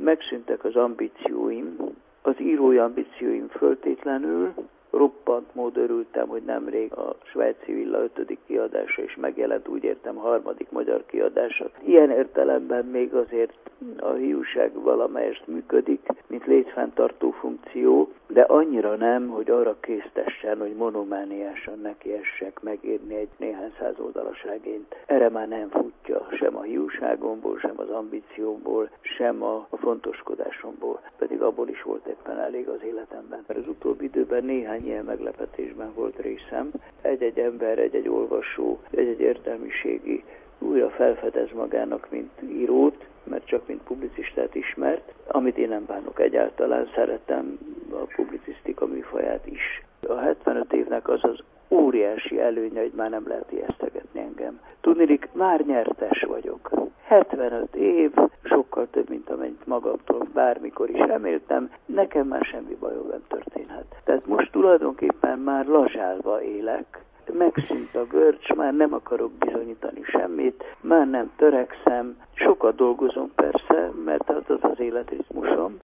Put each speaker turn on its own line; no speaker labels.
megszűntek az ambícióim, az írói ambícióim föltétlenül. Roppant módon örültem, hogy nemrég a Svájci Villa 5. kiadása is megjelent, úgy értem 3. magyar kiadása. Ilyen értelemben még azért a hiúság valamelyest működik, mint létfenntartó funkció, de annyira nem, hogy arra késztessen, hogy monomániásan nekiessek megírni egy néhány száz oldalas regényt. Erre már nem futja sem a hiúságomból, sem az ambíciómból, sem a fontoskodásomból, pedig abból is volt éppen elég az életemben. Mert az utóbbi időben néhány ilyen meglepetésben volt részem. Egy-egy ember, egy-egy olvasó, egy-egy értelmiségi újra felfedez magának, mint írót, mert csak mint publicistát ismert, amit én nem bánok egyáltalán, szeretem a publicisztika műfaját is. A 75 évnek az az óriási előnye, hogy már nem lehet ijesztegetni engem. Tudniillik, már nyertes vagyok. 75 év, sokkal több, mint amennyit magamtól bármikor is reméltem, nekem már semmi bajom nem történhet. Tehát most tulajdonképpen már lazsálva élek, megszűnt a görcs, már nem akarok bizonyítani semmit, már nem törekszem, sokat dolgozom persze, mert az az életritmusom,